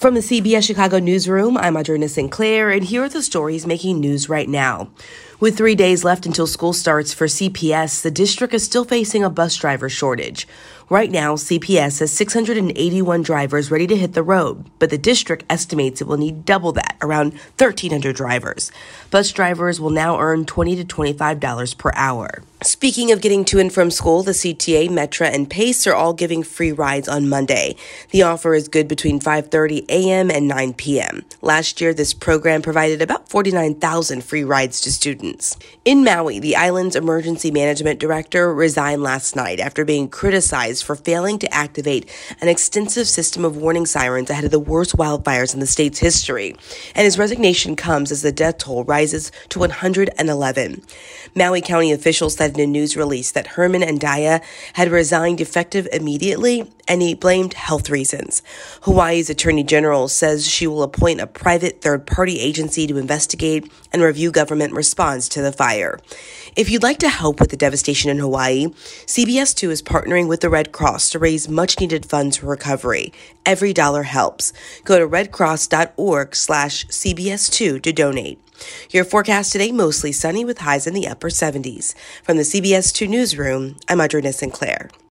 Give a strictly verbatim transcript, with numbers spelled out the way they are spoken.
From the C B S Chicago newsroom, I'm Audrina Sinclair, and here are the stories making news right now. With three days left until school starts for C P S, the district is still facing a bus driver shortage. Right now, C P S has six hundred eighty-one drivers ready to hit the road, but the district estimates it will need double that, around thirteen hundred drivers. Bus drivers will now earn twenty to twenty-five dollars per hour. Speaking of getting to and from school, the C T A, Metra, and PACE are all giving free rides on Monday. The offer is good between five thirty a.m. and nine p.m. Last year, this program provided about forty-nine thousand free rides to students. In Maui, the island's emergency management director resigned last night after being criticized for failing to activate an extensive system of warning sirens ahead of the worst wildfires in the state's history. And his resignation comes as the death toll rises to one hundred eleven. Maui County officials said in a news release that Herman Andaya had resigned effective immediately, and he blamed health reasons. Hawaii's Attorney General says she will appoint a private third-party agency to investigate and review government response to the fire. If you'd like to help with the devastation in Hawaii, C B S two is partnering with the Red Cross to raise much-needed funds for recovery. Every dollar helps. Go to redcross.org slash CBS2 to donate. Your forecast today, mostly sunny with highs in the upper seventies. From the C B S two newsroom, I'm Audrina Sinclair.